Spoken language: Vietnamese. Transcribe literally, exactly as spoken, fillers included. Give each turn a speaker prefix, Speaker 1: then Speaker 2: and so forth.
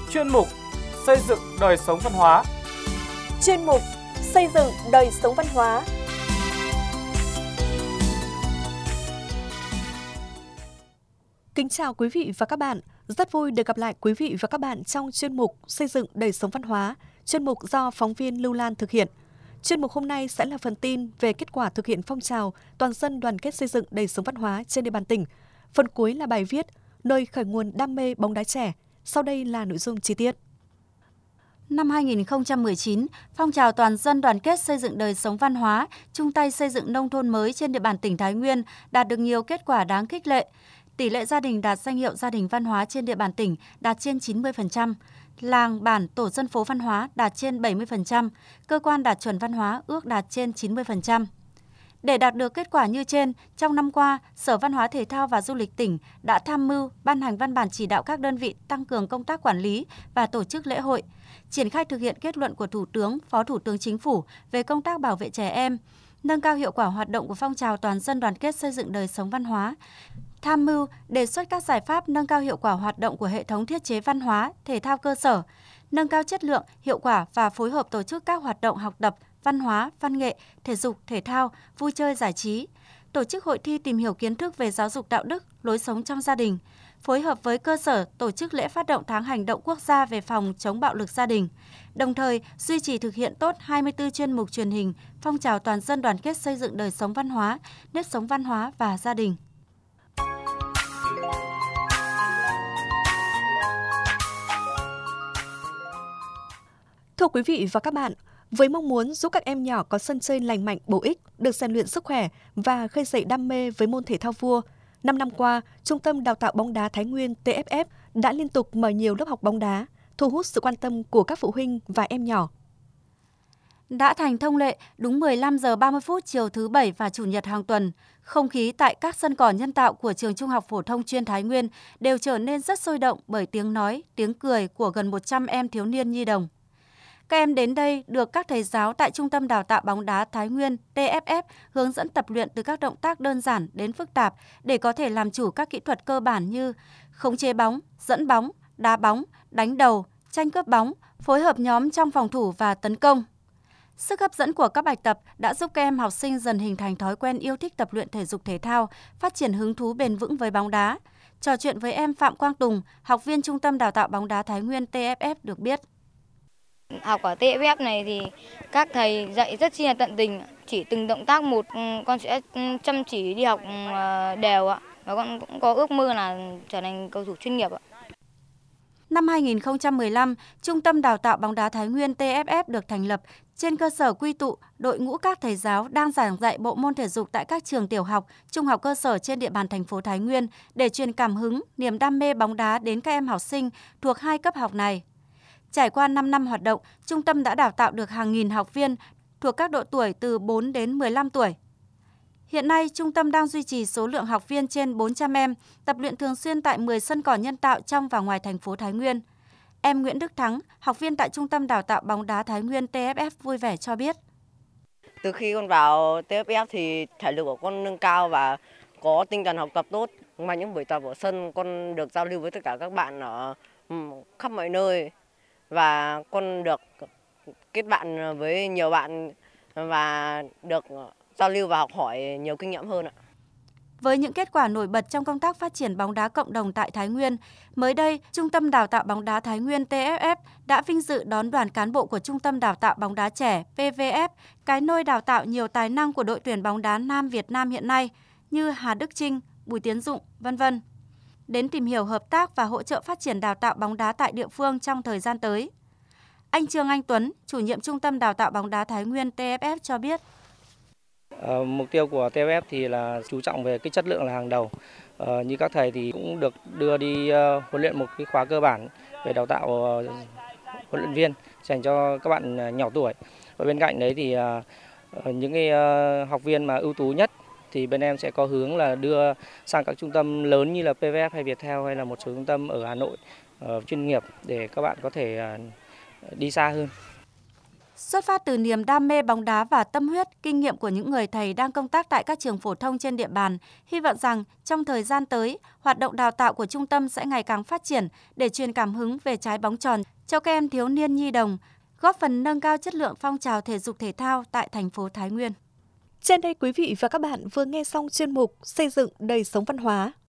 Speaker 1: chuyên mục Xây dựng đời sống văn hóa.
Speaker 2: Chuyên mục Xây dựng đời sống văn hóa. Kính chào quý vị và các bạn. Rất vui được gặp lại quý vị và các bạn trong chuyên mục Xây dựng đời sống văn hóa, chuyên mục do phóng viên Lưu Lan thực hiện. Chuyên mục hôm nay sẽ là phần tin về kết quả thực hiện phong trào toàn dân đoàn kết xây dựng đời sống văn hóa trên địa bàn tỉnh. Phần cuối là bài viết Nơi khởi nguồn đam mê bóng đá trẻ. Sau đây là nội dung chi tiết.
Speaker 3: Năm hai nghìn không trăm mười chín, phong trào toàn dân đoàn kết xây dựng đời sống văn hóa, chung tay xây dựng nông thôn mới trên địa bàn tỉnh Thái Nguyên đạt được nhiều kết quả đáng khích lệ. Tỷ lệ gia đình đạt danh hiệu gia đình văn hóa trên địa bàn tỉnh đạt trên chín mươi phần trăm, làng, bản, tổ dân phố văn hóa đạt trên bảy mươi phần trăm, cơ quan đạt chuẩn văn hóa ước đạt trên chín mươi phần trăm. Để đạt được kết quả như trên, trong năm qua, Sở Văn hóa Thể thao và Du lịch tỉnh đã tham mưu ban hành văn bản chỉ đạo các đơn vị tăng cường công tác quản lý và tổ chức lễ hội, triển khai thực hiện kết luận của Thủ tướng, Phó Thủ tướng Chính phủ về công tác bảo vệ trẻ em, nâng cao hiệu quả hoạt động của phong trào toàn dân đoàn kết xây dựng đời sống văn hóa, tham mưu đề xuất các giải pháp nâng cao hiệu quả hoạt động của hệ thống thiết chế văn hóa, thể thao cơ sở, nâng cao chất lượng, hiệu quả và phối hợp tổ chức các hoạt động học tập, văn hóa, văn nghệ, thể dục, thể thao, vui chơi giải trí, tổ chức hội thi tìm hiểu kiến thức về giáo dục đạo đức, lối sống trong gia đình, phối hợp với cơ sở tổ chức lễ phát động tháng hành động quốc gia về phòng chống bạo lực gia đình, đồng thời duy trì thực hiện tốt hai mươi tư chuyên mục truyền hình, phong trào toàn dân đoàn kết xây dựng đời sống văn hóa, nếp sống văn hóa và gia đình.
Speaker 2: Thưa quý vị và các bạn, với mong muốn giúp các em nhỏ có sân chơi lành mạnh, bổ ích, được rèn luyện sức khỏe và khơi dậy đam mê với môn thể thao vua, năm năm qua, Trung tâm Đào tạo bóng đá Thái Nguyên T F F đã liên tục mở nhiều lớp học bóng đá, thu hút sự quan tâm của các phụ huynh và em nhỏ.
Speaker 3: Đã thành thông lệ, đúng mười lăm giờ ba mươi phút chiều thứ Bảy và Chủ nhật hàng tuần, không khí tại các sân cỏ nhân tạo của Trường Trung học Phổ thông chuyên Thái Nguyên đều trở nên rất sôi động bởi tiếng nói, tiếng cười của gần một trăm em thiếu niên nhi đồng. Các em đến đây được các thầy giáo tại Trung tâm Đào tạo bóng đá Thái Nguyên T F F hướng dẫn tập luyện từ các động tác đơn giản đến phức tạp để có thể làm chủ các kỹ thuật cơ bản như khống chế bóng, dẫn bóng, đá bóng, đánh đầu, tranh cướp bóng, phối hợp nhóm trong phòng thủ và tấn công. Sức hấp dẫn của các bài tập đã giúp các em học sinh dần hình thành thói quen yêu thích tập luyện thể dục thể thao, phát triển hứng thú bền vững với bóng đá. Trò chuyện với em Phạm Quang Tùng, học viên Trung tâm Đào tạo bóng đá Thái Nguyên T F F được biết.
Speaker 4: Học ở T F F này thì các thầy dạy rất chi là tận tình, chỉ từng động tác một con sẽ chăm chỉ đi học đều ạ, và con cũng có ước mơ là trở thành cầu thủ chuyên nghiệp ạ.
Speaker 3: Năm hai nghìn không trăm mười lăm, Trung tâm Đào tạo bóng đá Thái Nguyên T F F được thành lập trên cơ sở quy tụ đội ngũ các thầy giáo đang giảng dạy bộ môn thể dục tại các trường tiểu học, trung học cơ sở trên địa bàn thành phố Thái Nguyên để truyền cảm hứng, niềm đam mê bóng đá đến các em học sinh thuộc hai cấp học này. Trải qua năm năm hoạt động, trung tâm đã đào tạo được hàng nghìn học viên thuộc các độ tuổi từ bốn đến mười lăm tuổi. Hiện nay, trung tâm đang duy trì số lượng học viên trên bốn trăm em, tập luyện thường xuyên tại mười sân cỏ nhân tạo trong và ngoài thành phố Thái Nguyên. Em Nguyễn Đức Thắng, học viên tại Trung tâm Đào tạo bóng đá Thái Nguyên T F F vui vẻ cho biết.
Speaker 5: Từ khi con vào T F F thì thể lực của con nâng cao và có tinh thần học tập tốt. Ngoài những buổi tập ở sân, con được giao lưu với tất cả các bạn ở khắp mọi nơi. Và con được kết bạn với nhiều bạn và được giao lưu và học hỏi nhiều kinh nghiệm hơn ạ.
Speaker 3: Với những kết quả nổi bật trong công tác phát triển bóng đá cộng đồng tại Thái Nguyên, mới đây, Trung tâm Đào tạo bóng đá Thái Nguyên T F F đã vinh dự đón đoàn cán bộ của Trung tâm Đào tạo bóng đá trẻ P V F, cái nôi đào tạo nhiều tài năng của đội tuyển bóng đá nam Việt Nam hiện nay như Hà Đức Chinh, Bùi Tiến Dụng, vân vân đến tìm hiểu hợp tác và hỗ trợ phát triển đào tạo bóng đá tại địa phương trong thời gian tới. Anh Trương Anh Tuấn, chủ nhiệm Trung tâm Đào tạo bóng đá Thái Nguyên T F F cho biết.
Speaker 6: Uh, mục tiêu của T F F thì là chú trọng về cái chất lượng là hàng đầu. Uh, như các thầy thì cũng được đưa đi uh, huấn luyện một cái khóa cơ bản về đào tạo uh, huấn luyện viên dành cho các bạn uh, nhỏ tuổi. Và bên cạnh đấy thì uh, những cái uh, học viên mà ưu tú nhất thì bên em sẽ có hướng là đưa sang các trung tâm lớn như là P V F hay Viettel hay là một số trung tâm ở Hà Nội uh, chuyên nghiệp để các bạn có thể uh, đi xa hơn.
Speaker 3: Xuất phát từ niềm đam mê bóng đá và tâm huyết, kinh nghiệm của những người thầy đang công tác tại các trường phổ thông trên địa bàn, hy vọng rằng trong thời gian tới, hoạt động đào tạo của trung tâm sẽ ngày càng phát triển để truyền cảm hứng về trái bóng tròn cho các em thiếu niên nhi đồng, góp phần nâng cao chất lượng phong trào thể dục thể thao tại thành phố Thái Nguyên.
Speaker 2: Trên đây quý vị và các bạn vừa nghe xong chuyên mục Xây dựng đời sống văn hóa.